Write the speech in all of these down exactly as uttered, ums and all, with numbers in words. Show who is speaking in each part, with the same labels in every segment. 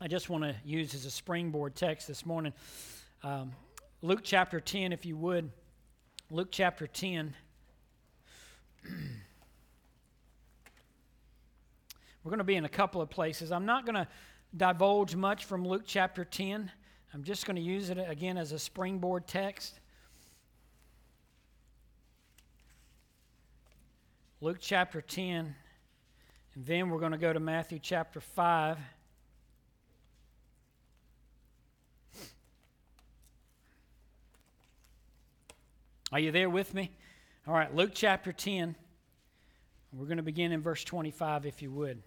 Speaker 1: I just want to use as a springboard text this morning. Um, Luke chapter ten, if you would. Luke chapter ten. We're going to be in a couple of places. I'm not going to divulge much from Luke chapter ten. I'm just going to use it again as a springboard text. Luke chapter ten, and then we're going to go to Matthew chapter five. Are you there with me? All right, Luke chapter ten. We're going to begin in verse twenty-five, if you would.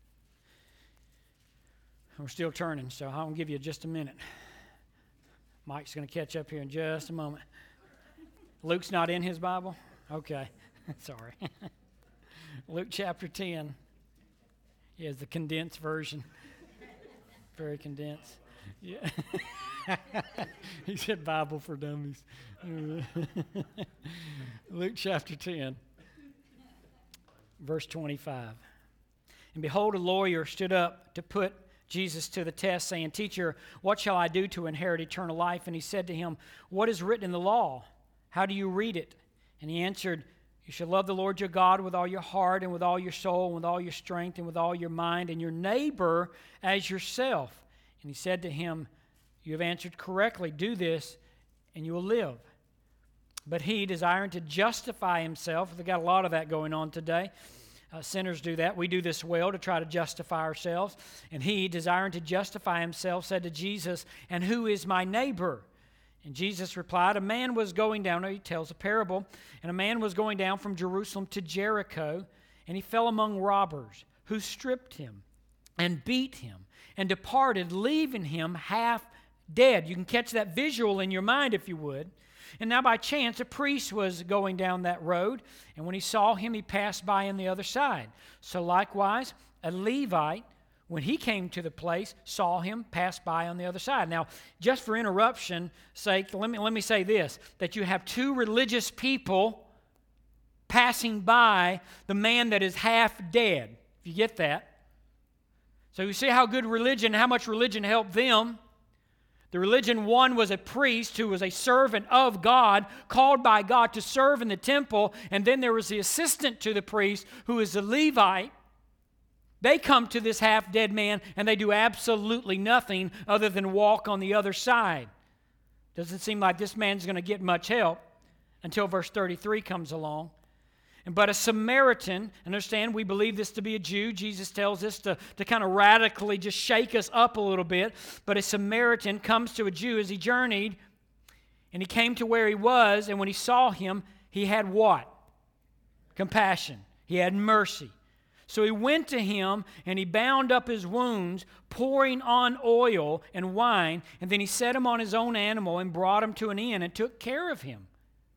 Speaker 1: We're still turning, so I'll give you just a minute. Mike's going to catch up here in just a moment. Luke's not in his Bible? Okay, sorry. Luke chapter ten. He has the condensed version. Very condensed. Yeah. He said Bible for dummies. Luke chapter ten, verse twenty-five. And behold, a lawyer stood up to put Jesus to the test, saying, Teacher, what shall I do to inherit eternal life? And he said to him, What is written in the law? How do you read it? And he answered, You shall love the Lord your God with all your heart and with all your soul and with all your strength and with all your mind, and your neighbor as yourself. And he said to him, You have answered correctly. Do this, and you will live. But he, desiring to justify himself, we've got a lot of that going on today. Uh, sinners do that. We do this well to try to justify ourselves. And he, desiring to justify himself, said to Jesus, And who is my neighbor? And Jesus replied, A man was going down, he tells a parable, and a man was going down from Jerusalem to Jericho, and he fell among robbers, who stripped him and beat him and departed, leaving him half dead. You can catch that visual in your mind if you would. And now by chance a priest was going down that road, and when he saw him, he passed by on the other side. So likewise, a Levite, when he came to the place, saw him, passed by on the other side. Now, just for interruption's sake, let me, let me say this, that you have two religious people passing by the man that is half dead. If you get that. So you see how good religion, how much religion helped them. The religion one was a priest who was a servant of God, called by God to serve in the temple, and then there was the assistant to the priest who is the Levite. They come to this half-dead man and they do absolutely nothing other than walk on the other side. Doesn't seem like this man's going to get much help until verse thirty-three comes along. But a Samaritan, understand, we believe this to be a Jew. Jesus tells us to, to kind of radically just shake us up a little bit. But a Samaritan comes to a Jew as he journeyed, and he came to where he was, and when he saw him, he had what? Compassion. He had mercy. So he went to him, and he bound up his wounds, pouring on oil and wine, and then he set him on his own animal and brought him to an inn and took care of him.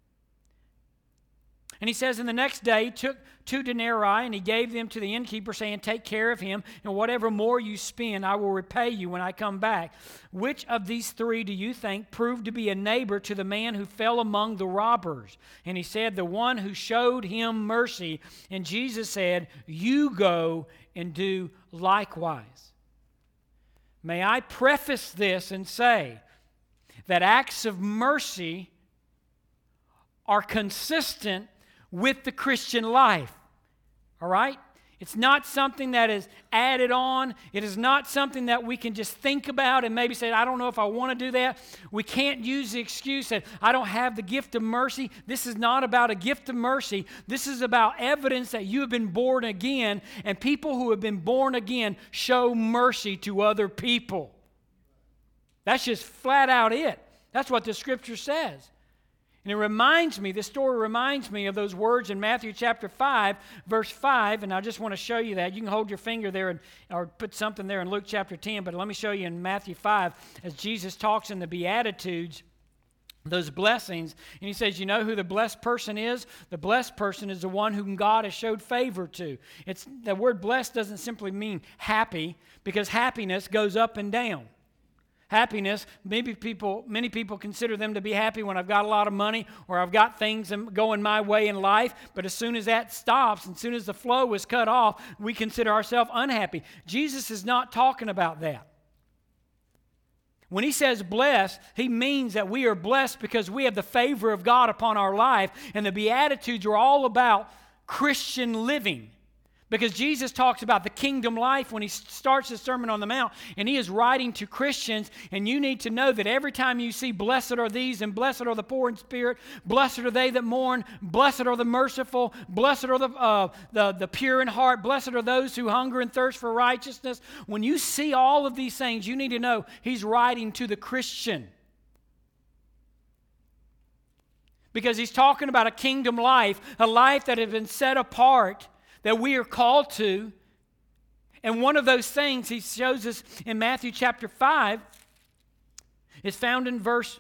Speaker 1: And he says, and the next day he took two denarii and he gave them to the innkeeper, saying, Take care of him, and whatever more you spend, I will repay you when I come back. Which of these three do you think proved to be a neighbor to the man who fell among the robbers? And he said, The one who showed him mercy. And Jesus said, You go and do likewise. May I preface this and say that acts of mercy are consistent with the Christian life, all right? It's not something that is added on. It is not something that we can just think about and maybe say, I don't know if I want to do that. We can't use the excuse that I don't have the gift of mercy. This is not about a gift of mercy. This is about evidence that you have been born again, and people who have been born again show mercy to other people. That's just flat out it. That's what the Scripture says. And it reminds me, this story reminds me of those words in Matthew chapter five, verse five, and I just want to show you that. You can hold your finger there and, or put something there in Luke chapter ten, but let me show you in Matthew five, as Jesus talks in the Beatitudes, those blessings, and he says, you know who the blessed person is? The blessed person is the one whom God has showed favor to. It's the word blessed doesn't simply mean happy, because happiness goes up and down. Happiness, maybe people, many people consider them to be happy when I've got a lot of money or I've got things going my way in life, but as soon as that stops, as soon as the flow is cut off, we consider ourselves unhappy. Jesus is not talking about that. When he says blessed, he means that we are blessed because we have the favor of God upon our life. And the Beatitudes are all about Christian living. Because Jesus talks about the kingdom life when he starts his Sermon on the Mount, and he is writing to Christians, and you need to know that every time you see blessed are these, and blessed are the poor in spirit, blessed are they that mourn, blessed are the merciful, blessed are the, uh, the, the pure in heart, blessed are those who hunger and thirst for righteousness. When you see all of these things, you need to know he's writing to the Christian. Because he's talking about a kingdom life, a life that has been set apart, that we are called to. And one of those things he shows us in Matthew chapter five is found in verse,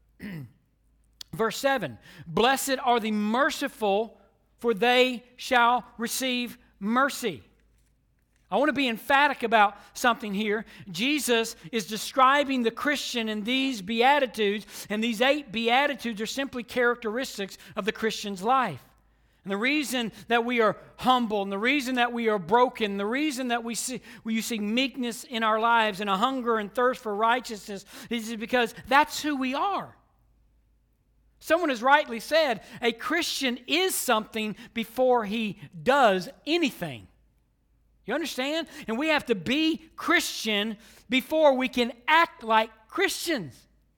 Speaker 1: verse seven. Blessed are the merciful, for they shall receive mercy. I want to be emphatic about something here. Jesus is describing the Christian in these Beatitudes, and these eight Beatitudes are simply characteristics of the Christian's life. And the reason that we are humble, and the reason that we are broken, the reason that we see you see meekness in our lives and a hunger and thirst for righteousness is because that's who we are. Someone has rightly said, a Christian is something before he does anything. You understand? And we have to be Christian before we can act like Christians.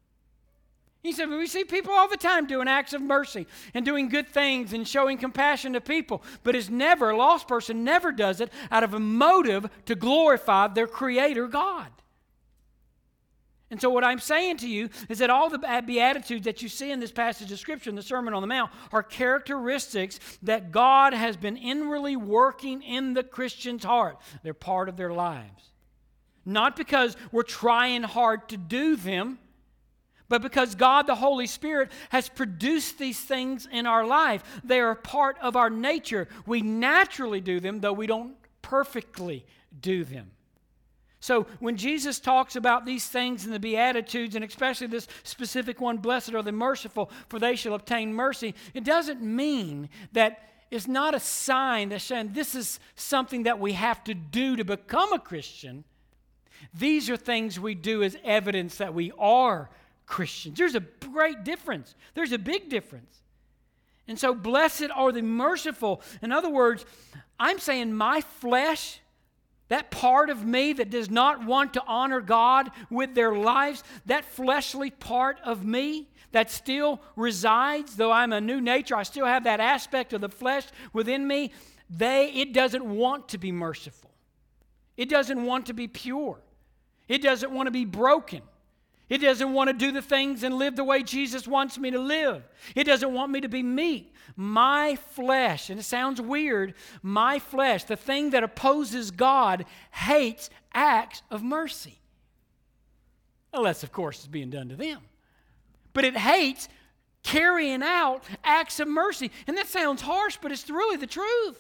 Speaker 1: He said, we see people all the time doing acts of mercy and doing good things and showing compassion to people. But it's never, a lost person never does it out of a motive to glorify their Creator God. And so what I'm saying to you is that all the Beatitudes that you see in this passage of Scripture, in the Sermon on the Mount, are characteristics that God has been inwardly working in the Christian's heart. They're part of their lives. Not because we're trying hard to do them, but because God, the Holy Spirit, has produced these things in our life. They are part of our nature. We naturally do them, though we don't perfectly do them. So when Jesus talks about these things in the Beatitudes, and especially this specific one, blessed are the merciful, for they shall obtain mercy, it doesn't mean that it's not a sign that's saying this is something that we have to do to become a Christian. These are things we do as evidence that we are Christians. There's a great difference. There's a big difference. And so blessed are the merciful. In other words, I'm saying my flesh, that part of me that does not want to honor God with their lives, that fleshly part of me that still resides, though I'm a new nature, I still have that aspect of the flesh within me, they, it doesn't want to be merciful. It doesn't want to be pure. It doesn't want to be broken. It doesn't want to do the things and live the way Jesus wants me to live. It doesn't want me to be meek. My flesh, and it sounds weird, my flesh, the thing that opposes God, hates acts of mercy. Unless, of course, it's being done to them. But it hates carrying out acts of mercy. And that sounds harsh, but it's really the truth.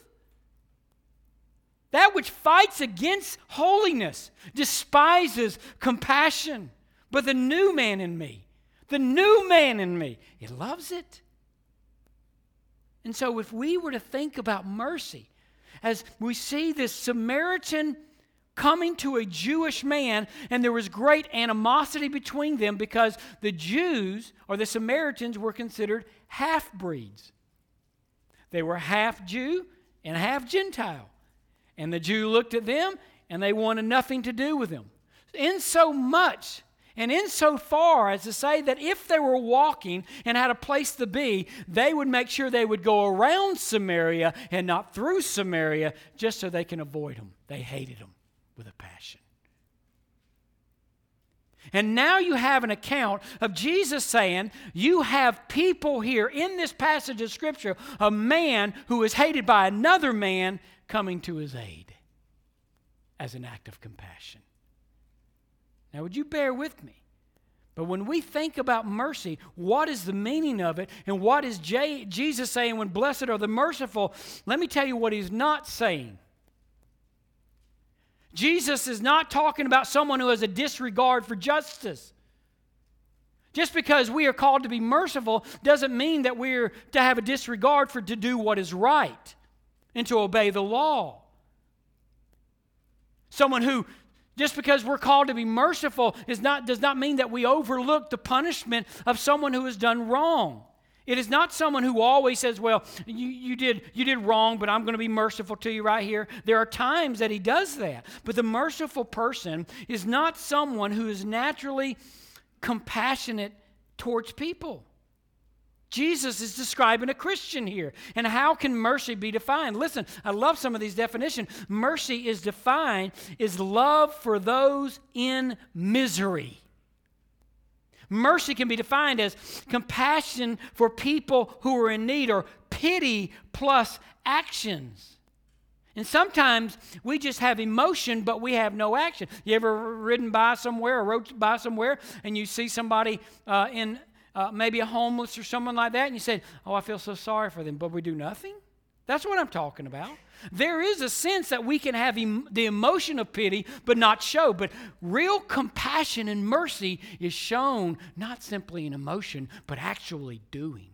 Speaker 1: That which fights against holiness despises compassion. But the new man in me, the new man in me, it loves it. And so if we were to think about mercy, as we see this Samaritan coming to a Jewish man, and there was great animosity between them because the Jews, or the Samaritans, were considered half-breeds. They were half Jew and half Gentile. And the Jew looked at them, and they wanted nothing to do with them. In so much and insofar as to say that if they were walking and had a place to be, they would make sure they would go around Samaria and not through Samaria just so they can avoid them. They hated them with a passion. And now you have an account of Jesus saying, you have people here in this passage of Scripture, a man who is hated by another man coming to his aid as an act of compassion. Now, would you bear with me? But when we think about mercy, what is the meaning of it? And what is J- Jesus saying when blessed are the merciful? Let me tell you what he's not saying. Jesus is not talking about someone who has a disregard for justice. Just because we are called to be merciful doesn't mean that we're to have a disregard for to do what is right and to obey the law. Someone who Just because we're called to be merciful is not, does not mean that we overlook the punishment of someone who has done wrong. It is not someone who always says, well, you, you, did, you did wrong, but I'm going to be merciful to you right here. There are times that he does that. But the merciful person is not someone who is naturally compassionate towards people. Jesus is describing a Christian here. And how can mercy be defined? Listen, I love some of these definitions. Mercy is defined as love for those in misery. Mercy can be defined as compassion for people who are in need, or pity plus actions. And sometimes we just have emotion, but we have no action. You ever ridden by somewhere or rode by somewhere and you see somebody uh, in Uh, maybe a homeless or someone like that, and you say, oh, I feel so sorry for them, but we do nothing? That's what I'm talking about. There is a sense that we can have em- the emotion of pity, but not show. But real compassion and mercy is shown not simply in emotion, but actually doing.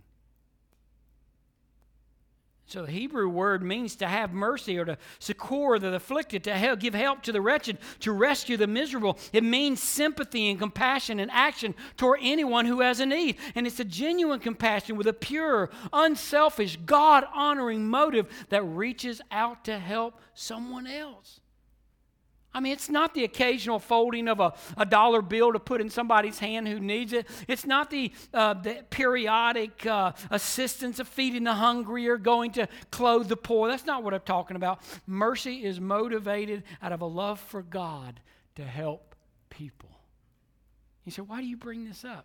Speaker 1: So the Hebrew word means to have mercy, or to succor the afflicted, to help, give help to the wretched, to rescue the miserable. It means sympathy and compassion and action toward anyone who has a need. And it's a genuine compassion with a pure, unselfish, God-honoring motive that reaches out to help someone else. I mean, it's not the occasional folding of a, a dollar bill to put in somebody's hand who needs it. It's not the, uh, the periodic uh, assistance of feeding the hungry or going to clothe the poor. That's not what I'm talking about. Mercy is motivated out of a love for God to help people. You say, why do you bring this up?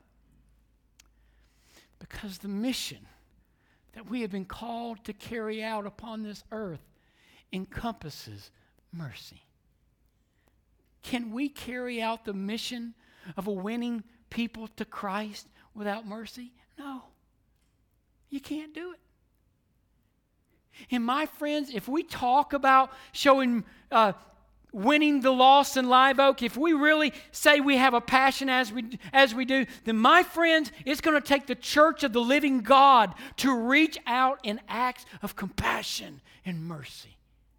Speaker 1: Because the mission that we have been called to carry out upon this earth encompasses mercy. Can we carry out the mission of a winning people to Christ without mercy? No. You can't do it. And my friends, if we talk about showing, uh, winning the lost in Live Oak, if we really say we have a passion as we, as we do, then my friends, it's going to take the church of the living God to reach out in acts of compassion and mercy.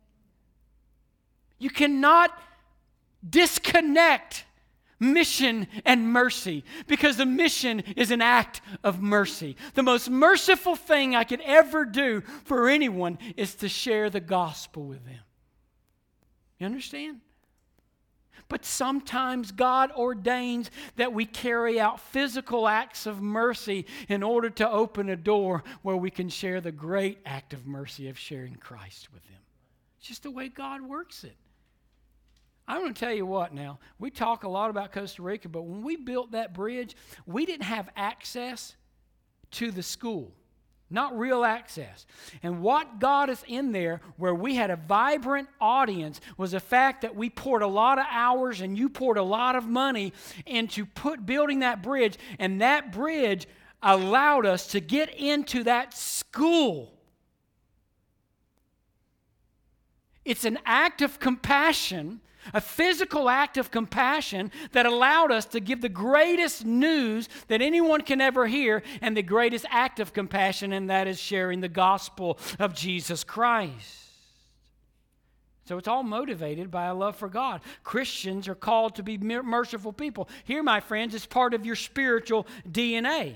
Speaker 1: You cannot disconnect mission and mercy, because the mission is an act of mercy. The most merciful thing I could ever do for anyone is to share the gospel with them. You understand? But sometimes God ordains that we carry out physical acts of mercy in order to open a door where we can share the great act of mercy of sharing Christ with them. It's just the way God works it. I'm going to tell you what now. We talk a lot about Costa Rica, but when we built that bridge, we didn't have access to the school. Not real access. And what got us in there where we had a vibrant audience was the fact that we poured a lot of hours and you poured a lot of money into put, building that bridge. And that bridge allowed us to get into that school. It's an act of compassion, a physical act of compassion that allowed us to give the greatest news that anyone can ever hear, and the greatest act of compassion, and that is sharing the gospel of Jesus Christ. So it's all motivated by a love for God. Christians are called to be merciful people. Here, my friends, it's part of your spiritual D N A.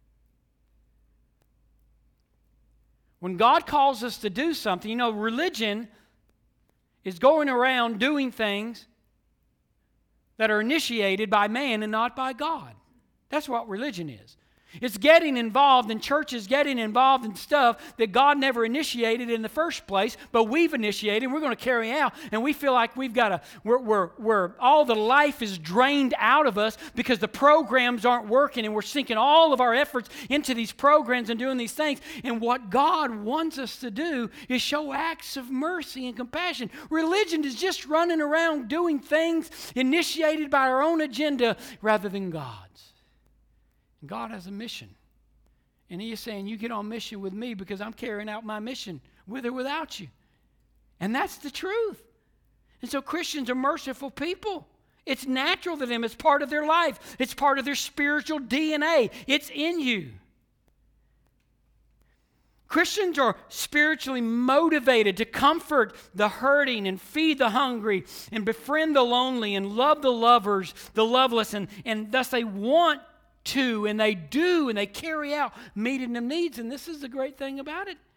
Speaker 1: When God calls us to do something, you know, religion is going around doing things that are initiated by man and not by God. That's what religion is. It's getting involved, and churches getting involved in stuff that God never initiated in the first place, but we've initiated and we're going to carry out, and we feel like we've got to, we're, we're, we're, all the life is drained out of us because the programs aren't working, and we're sinking all of our efforts into these programs and doing these things. And what God wants us to do is show acts of mercy and compassion. Religion is just running around doing things initiated by our own agenda rather than God's. God has a mission. And He is saying, you get on mission with me because I'm carrying out my mission with or without you. And that's the truth. And so Christians are merciful people. It's natural to them. It's part of their life. It's part of their spiritual D N A. It's in you. Christians are spiritually motivated to comfort the hurting and feed the hungry and befriend the lonely and love the lovers, the loveless, and, and thus they want to and they do and they carry out meeting them needs. And this is the great thing about it.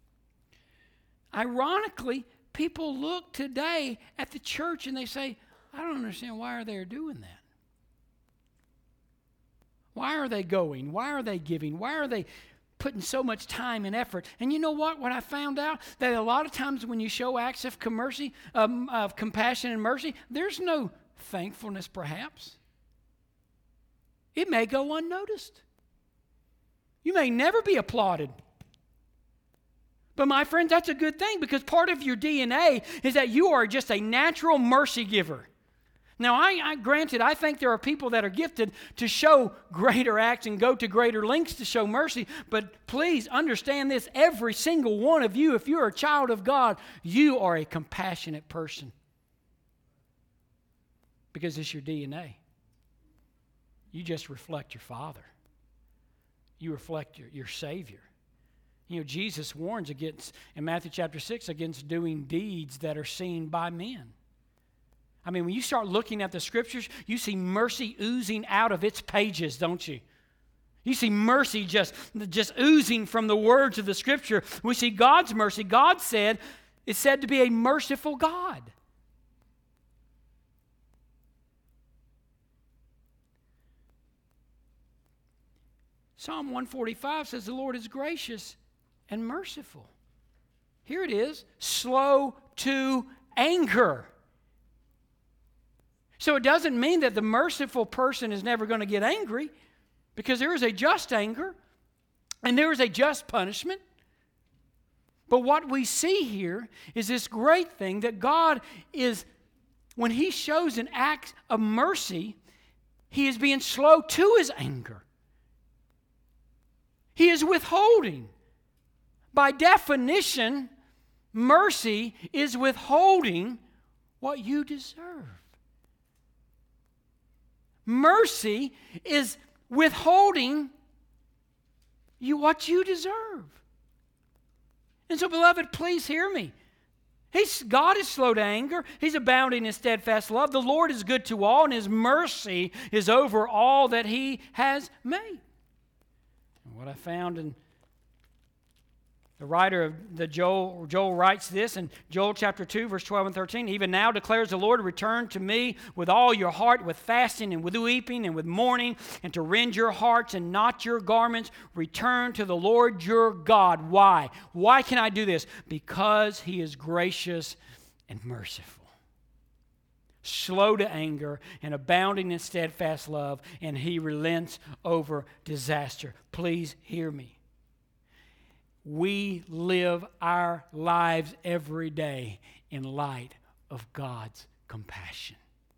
Speaker 1: Ironically, people look today at the church and they say, I don't understand, why are they doing that? Why are they going? Why are they giving? Why are they putting so much time and effort? And you know what? What I found out, that a lot of times when you show acts of mercy, um, of compassion and mercy, there's no thankfulness perhaps. It may go unnoticed. You may never be applauded. But my friends, that's a good thing, because part of your D N A is that you are just a natural mercy giver. Now, I, I granted, I think there are people that are gifted to show greater acts and go to greater lengths to show mercy. But please understand this, every single one of you, if you're a child of God, you are a compassionate person. Because it's your D N A. You just reflect your Father. You reflect your, your Savior. You know, Jesus warns against, in Matthew chapter six, against doing deeds that are seen by men. I mean, when you start looking at the Scriptures, you see mercy oozing out of its pages, don't you? You see mercy just, just oozing from the words of the Scripture. We see God's mercy. God said, it's said to be a merciful God. Psalm one forty-five says, the Lord is gracious and merciful. Here it is, slow to anger. So it doesn't mean that the merciful person is never going to get angry, because there is a just anger and there is a just punishment. But what we see here is this great thing that God is, when He shows an act of mercy, He is being slow to His anger. He is withholding. By definition, mercy is withholding what you deserve. Mercy is withholding you what you deserve. And so, beloved, please hear me. He's, God is slow to anger. He's abounding in steadfast love. The Lord is good to all, and His mercy is over all that He has made. And what I found in the writer of the Joel, Joel writes this in Joel chapter two, verse twelve and thirteen. Even now declares the Lord, return to me with all your heart, with fasting and with weeping and with mourning, and to rend your hearts and not your garments. Return to the Lord your God. Why? Why can I do this? Because He is gracious and merciful, slow to anger and abounding in steadfast love, and He relents over disaster. Please hear me. We live our lives every day in light of God's compassion.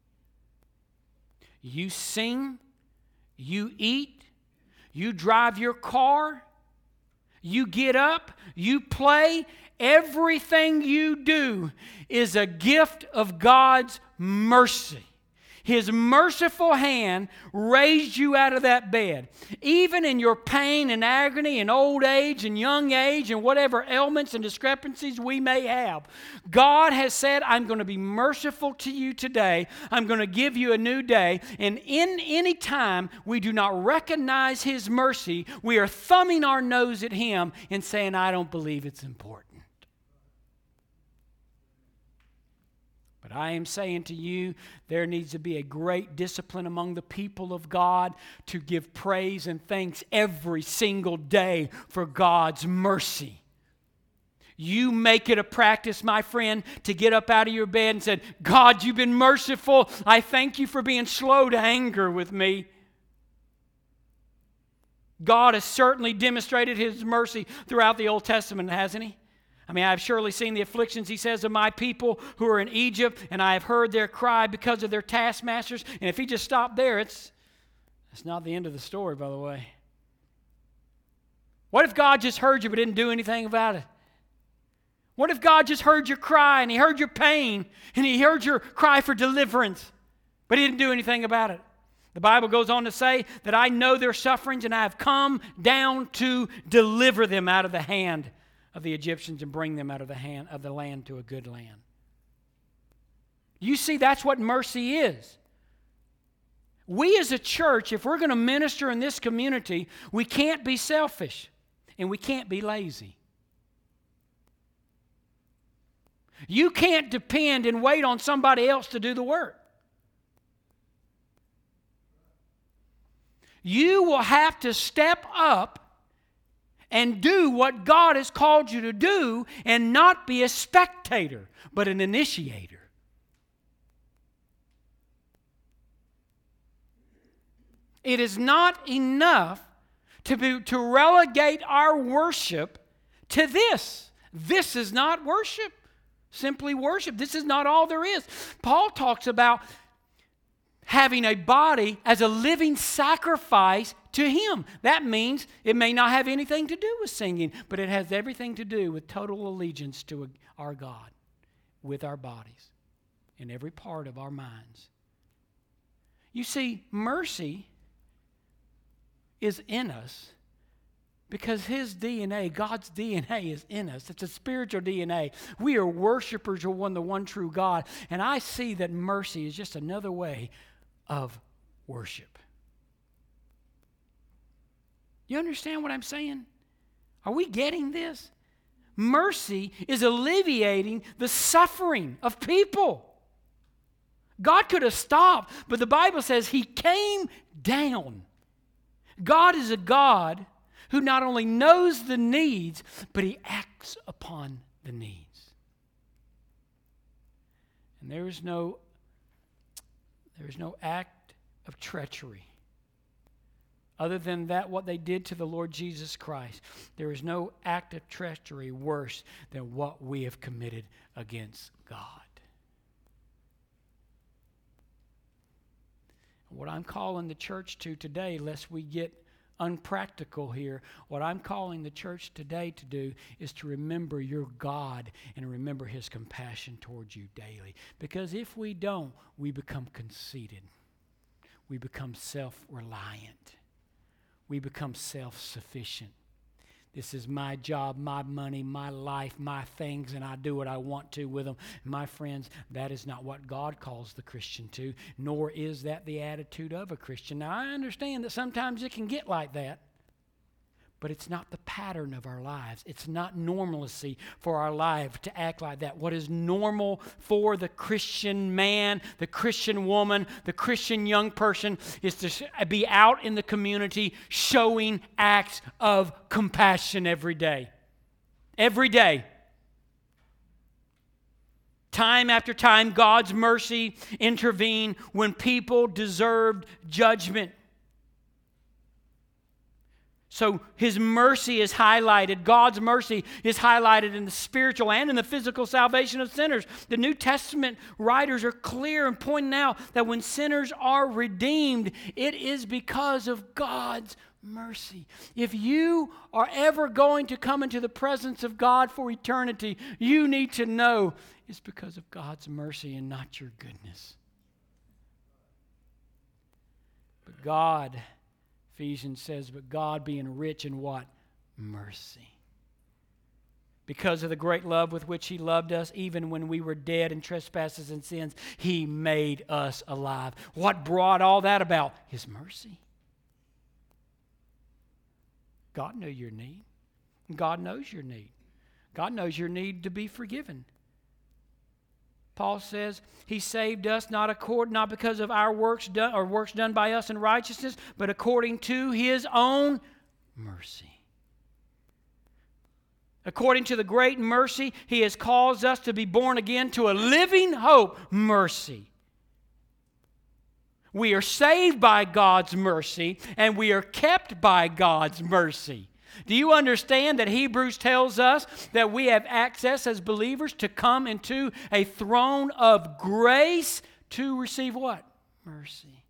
Speaker 1: You sing, you eat, you drive your car, you get up, you play. Everything you do is a gift of God's mercy. His merciful hand raised you out of that bed. Even in your pain and agony and old age and young age and whatever ailments and discrepancies we may have, God has said, I'm going to be merciful to you today. I'm going to give you a new day. And in any time we do not recognize His mercy, we are thumbing our nose at Him and saying, I don't believe it's important. But I am saying to you, there needs to be a great discipline among the people of God to give praise and thanks every single day for God's mercy. You make it a practice, my friend, to get up out of your bed and say, God, you've been merciful. I thank you for being slow to anger with me. God has certainly demonstrated His mercy throughout the Old Testament, hasn't He? I mean, I have surely seen the afflictions, He says, of my people who are in Egypt, and I have heard their cry because of their taskmasters. And if He just stopped there, it's, it's not the end of the story, by the way. What if God just heard you but didn't do anything about it? What if God just heard your cry and He heard your pain and He heard your cry for deliverance, but He didn't do anything about it? The Bible goes on to say that I know their sufferings and I have come down to deliver them out of the hand of the Egyptians and bring them out of the hand of the land to a good land. You see, that's what mercy is. We as a church, if we're going to minister in this community, we can't be selfish and we can't be lazy. You can't depend and wait on somebody else to do the work. You will have to step up and do what God has called you to do and not be a spectator, but an initiator. It is not enough to, be, to relegate our worship to this. This is not worship. Simply worship. This is not all there is. Paul talks about having a body as a living sacrifice to Him. That means it may not have anything to do with singing, but it has everything to do with total allegiance to our God with our bodies in every part of our minds. You see, mercy is in us because His D N A, God's D N A is in us. It's a spiritual D N A. We are worshipers of one, the one true God. And I see that mercy is just another way of worship. You understand what I'm saying? Are we getting this? Mercy is alleviating the suffering of people. God could have stopped, but the Bible says He came down. God is a God who not only knows the needs, but He acts upon the needs. And there is no, there is no act of treachery. Other than that, what they did to the Lord Jesus Christ, there is no act of treachery worse than what we have committed against God. What I'm calling the church to today, lest we get unpractical here, what I'm calling the church today to do is to remember your God and remember His compassion towards you daily. Because if we don't, we become conceited. We become self-reliant. We become self-sufficient. This is my job, my money, my life, my things, and I do what I want to with them. My friends, that is not what God calls the Christian to, nor is that the attitude of a Christian. Now, I understand that sometimes it can get like that, but it's not the pattern of our lives. It's not normalcy for our life to act like that. What is normal for the Christian man, the Christian woman, the Christian young person is to be out in the community showing acts of compassion every day. Every day. Time after time, God's mercy intervened when people deserved judgment. So His mercy is highlighted. God's mercy is highlighted in the spiritual and in the physical salvation of sinners. The New Testament writers are clear in pointing out that when sinners are redeemed, it is because of God's mercy. If you are ever going to come into the presence of God for eternity, you need to know it's because of God's mercy and not your goodness. But God, Ephesians says, but God being rich in what? Mercy. Because of the great love with which He loved us, even when we were dead in trespasses and sins, He made us alive. What brought all that about? His mercy. God knew your need. God knows your need. God knows your need to be forgiven. Paul says He saved us not accord, not because of our works done or works done by us in righteousness, but according to His own mercy. According to the great mercy, He has caused us to be born again to a living hope. Mercy. We are saved by God's mercy, and we are kept by God's mercy. Do you understand that Hebrews tells us that we have access as believers to come into a throne of grace to receive what? Mercy.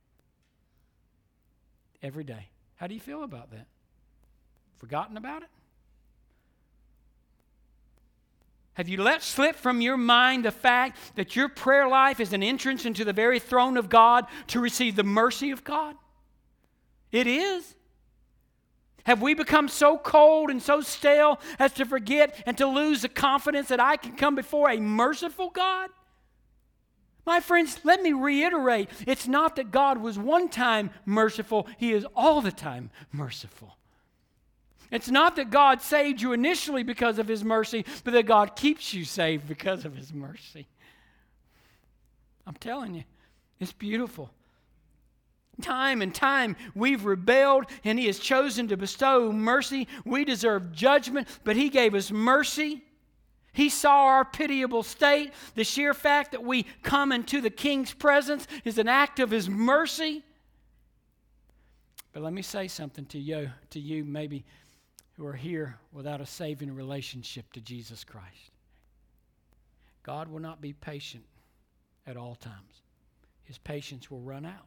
Speaker 1: Every day. How do you feel about that? Forgotten about it? Have you let slip from your mind the fact that your prayer life is an entrance into the very throne of God to receive the mercy of God? It is. Have we become so cold and so stale as to forget and to lose the confidence that I can come before a merciful God? My friends, let me reiterate, it's not that God was one time merciful, He is all the time merciful. It's not that God saved you initially because of His mercy, but that God keeps you saved because of His mercy. I'm telling you, it's beautiful. Time and time we've rebelled, and He has chosen to bestow mercy. We deserve judgment, but He gave us mercy. He saw our pitiable state. The sheer fact that we come into the King's presence is an act of His mercy. But let me say something to you, to you maybe who are here without a saving relationship to Jesus Christ. God will not be patient at all times. His patience will run out.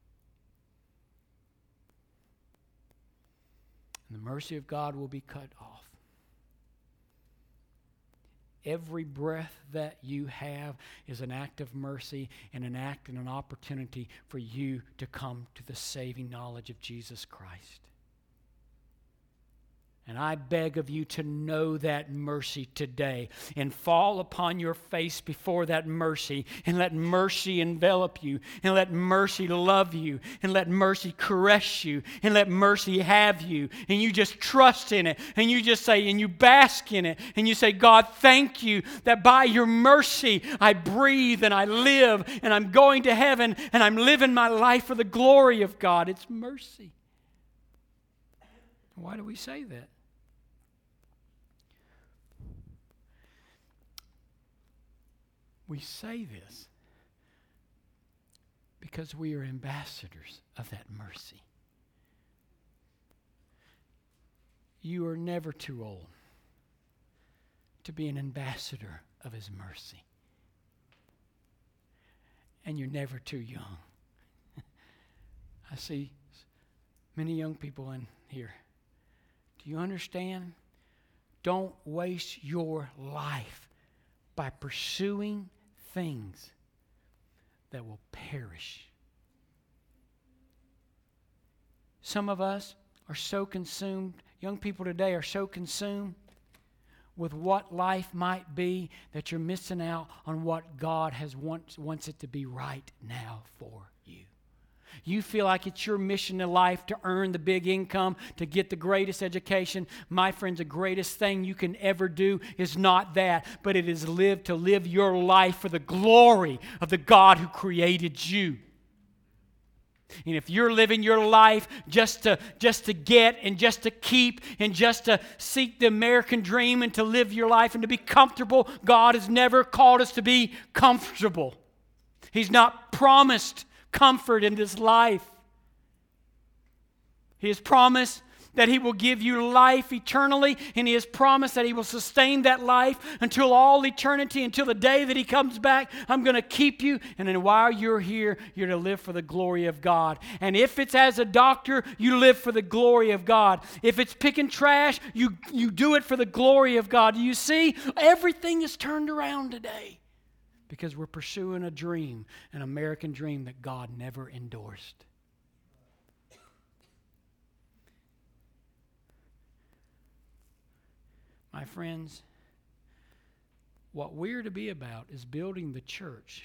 Speaker 1: And the mercy of God will be cut off. Every breath that you have is an act of mercy and an act and an opportunity for you to come to the saving knowledge of Jesus Christ. And I beg of you to know that mercy today and fall upon your face before that mercy and let mercy envelop you and let mercy love you and let mercy caress you and let mercy have you. And you just trust in it and you just say, and you bask in it and you say, God, thank you that by your mercy I breathe and I live and I'm going to heaven and I'm living my life for the glory of God. It's mercy. Why do we say that? We say this because we are ambassadors of that mercy. You are never too old to be an ambassador of His mercy. And you're never too young. I see many young people in here. Do you understand? Don't waste your life by pursuing things that will perish. Some of us are so consumed, young people today are so consumed with what life might be that you're missing out on what God has wants, wants it to be right now for you. You feel like it's your mission in life to earn the big income, to get the greatest education. My friends, the greatest thing you can ever do is not that, but it is live to live your life for the glory of the God who created you. And if you're living your life just to, just to get and just to keep and just to seek the American dream and to live your life and to be comfortable, God has never called us to be comfortable. He's not promised comfort in this life. He has promised that He will give you life eternally, and He has promised that He will sustain that life until all eternity, until the day that He comes back. I'm going to keep you, and then while you're here, you're to live for the glory of God. And if it's as a doctor, you live for the glory of God. If it's picking trash, you, you do it for the glory of God. Do you see? Everything is turned around today. Because we're pursuing a dream, an American dream that God never endorsed. My friends, what we're to be about is building the church,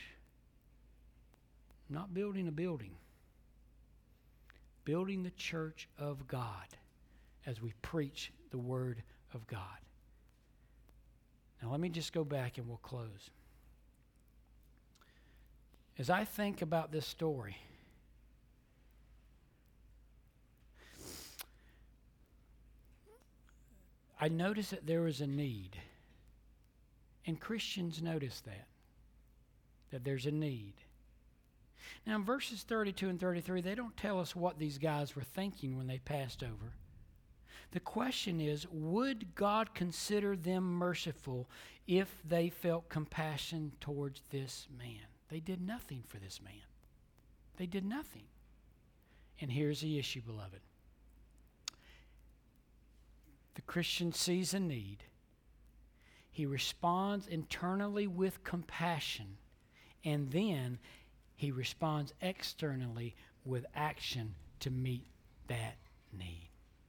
Speaker 1: not building a building. Building the church of God as we preach the Word of God. Now let me just go back and we'll close. As I think about this story, I noticed that there was a need. And Christians notice that, that there's a need. Now in verses thirty-two and thirty-three, they don't tell us what these guys were thinking when they passed over. The question is, would God consider them merciful if they felt compassion towards this man? They did nothing for this man. They did nothing. And here's the issue, beloved. The Christian sees a need. He responds internally with compassion, and then he responds externally with action to meet that need.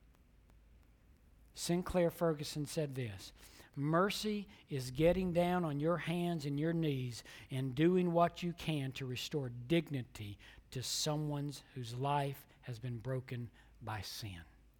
Speaker 1: Sinclair Ferguson said this: mercy is getting down on your hands and your knees and doing what you can to restore dignity to someone whose life has been broken by sin.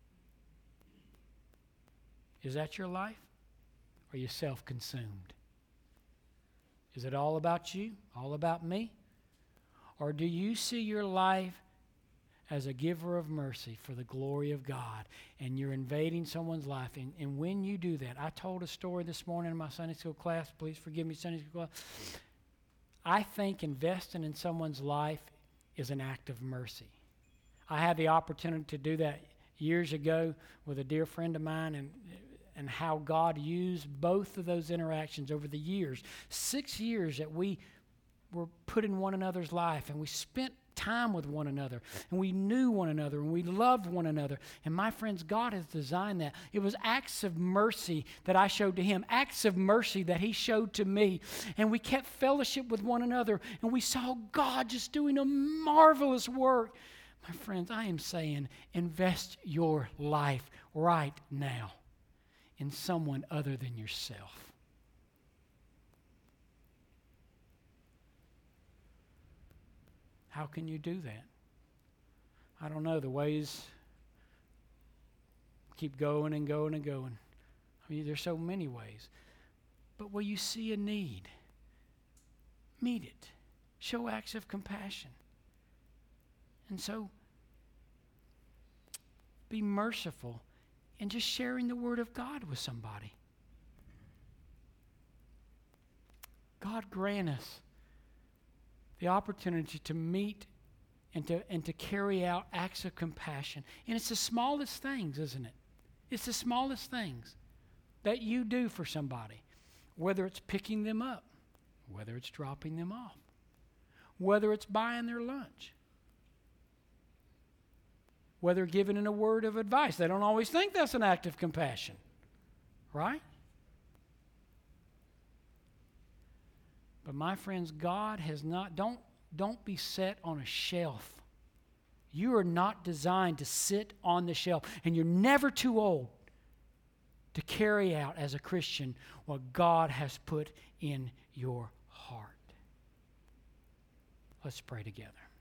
Speaker 1: Is that your life? Or are you self-consumed? Is it all about you? All about me? Or do you see your life as a giver of mercy for the glory of God, and you're invading someone's life? And, and when you do that, I told a story this morning in my Sunday school class. Please forgive me, Sunday school class. I think investing in someone's life is an act of mercy. I had the opportunity to do that years ago with a dear friend of mine, and and how God used both of those interactions over the years. Six years that we were put in one another's life, and we spent time with one another, and we knew one another, and we loved one another. And my friends, God has designed that. It was acts of mercy that I showed to him, acts of mercy that he showed to me. And we kept fellowship with one another, and we saw God just doing a marvelous work. My friends, I am saying, invest your life right now in someone other than yourself. How can you do that? I don't know. The ways keep going and going and going. I mean, there's so many ways. But where you see a need, meet it. Show acts of compassion. And so, be merciful and just sharing the Word of God with somebody. God grant us the opportunity to meet and to, and to carry out acts of compassion. And it's the smallest things, isn't it? It's the smallest things that you do for somebody, whether it's picking them up, whether it's dropping them off, whether it's buying their lunch, whether giving in a word of advice. They don't always think that's an act of compassion, right? But my friends, God has not, don't, don't be set on a shelf. You are not designed to sit on the shelf, and you're never too old to carry out as a Christian what God has put in your heart. Let's pray together.